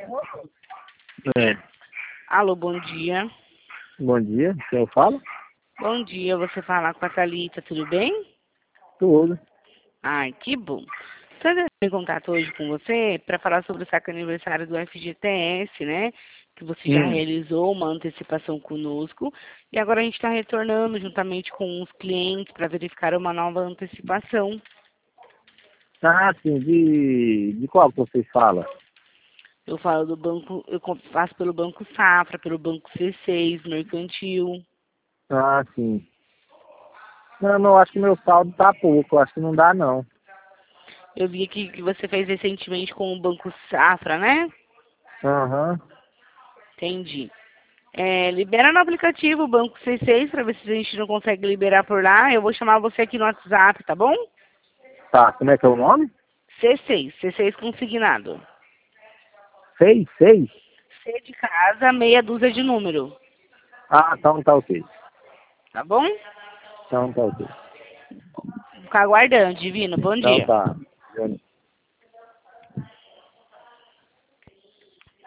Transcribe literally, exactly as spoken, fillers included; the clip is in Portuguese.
É. Alô, bom dia. Bom dia, quem eu falo? Bom dia, você fala com a Thalita, tudo bem? Tudo. Ai, que bom. Estou entrando em contato hoje com você para falar sobre o saque aniversário do F G T S, né? Que você já Hum. realizou uma antecipação conosco. E agora a gente está retornando juntamente com os clientes para verificar uma nova antecipação. Ah, sim, de, de qual que vocês falam? Eu falo do banco, eu com- faço pelo Banco Safra, pelo Banco C seis, Mercantil. Ah, sim. Não, não, acho que meu saldo tá pouco, acho que não dá não. Eu vi aqui que você fez recentemente com o Banco Safra, né? Aham. Entendi. É, libera no aplicativo o Banco C seis para ver se a gente não consegue liberar por lá. Eu vou chamar você aqui no WhatsApp, tá bom? Tá, como é que é o nome? C seis, C seis consignado. Seis, seis? C de casa, meia dúzia de número. Ah, então tá ok. Tá bom? Então tá ok. Vou ficar aguardando, Divino. Bom Então dia. tá.